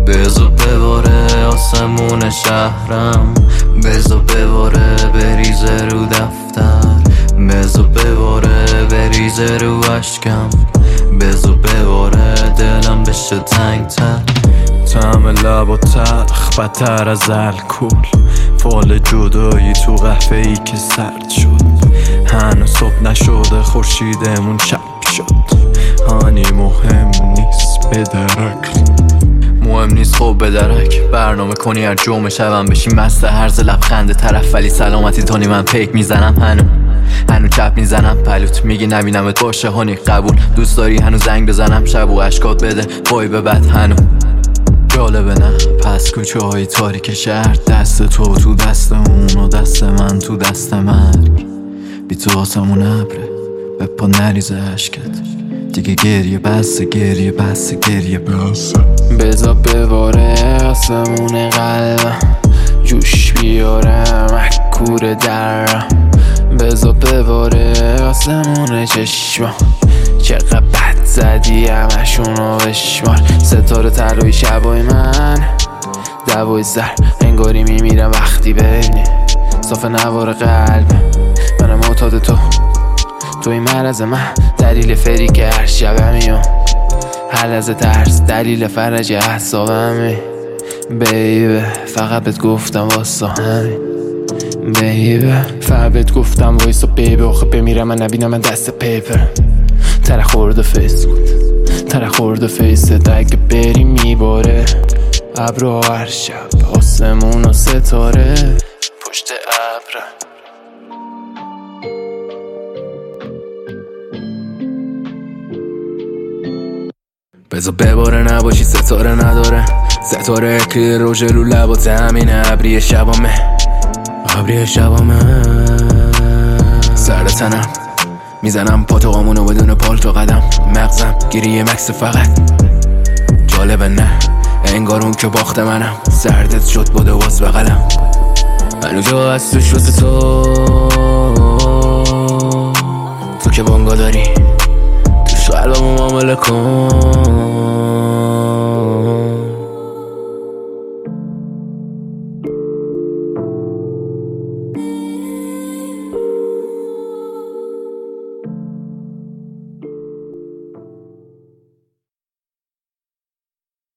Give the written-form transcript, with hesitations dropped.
بزا بباره آسمون شهرم، بزا بباره بریزه رو دفتر، بزا بباره بریزه رو عشقم، بزا بباره دلم بشه تنگ تر. طعم لب و تلخ بدتر از الکل، فال جدایی تو قهوه ای که سرد شد. هنوز صبح نشده خورشیدمون چپ شد. هانی مهم نیست بدرک، مهم نیست خب بدرک. برنامه کنی هر جمعه شبم بشی مست هرز لبخند طرف، ولی سلامتی تونی من پیک میزنم. هنو چپ میزنم پلوت، میگی نبینمت باشه هانی قبول. دوست داری هنو زنگ بزنم شب و اشکات بده وای به بد هنو. جالبه نه پس کوچه های تاریک شهر، دست تو دست اون و دست من تو دست مرگ. بی تو آسمون ابره به پا نریزه عشقت، دیگه گریه بسه گریه بسه گریه بسه. بزا بباره آسمون قلبم، جوش بیارم کور درم. بزا بباره آسمون چشمم، چقدر بد زدی همشونو بشمار. ستاره طلایی شبای من دوای سر، انگاری میمیرم وقتی ببینی صاف نوار قلبم. منم معتاد تو این مرز من، دلیل فری که هر شبمی و هر لحظه ترس، دلیل فرج احسابمی. بیبه فقط بهت گفتم واسه همین، بیبه فقط بهت گفتم وایسا بیبه. آخه بمیرم من نبینم من دست پیپر. تره خورده فیس کن، تره خورده فیست اگه بری میباره. ابرو هر شب آسمون و ستاره پشت ابر. بزا بباره نباشی ستاره نداره، ستاره اکری روژه رو لبات همینه. ابری شبامه ابری شبامه، سر تنم میزنم پاتوقامونو بدون پالتو قدم. مغزم گیریه مکس فقط جالبه نه انگار اون که باخت منم. سردت شد بوده واس بغلم، هنو جا از توش واسه تو که بانگا داری توش قلبمو معامله کن.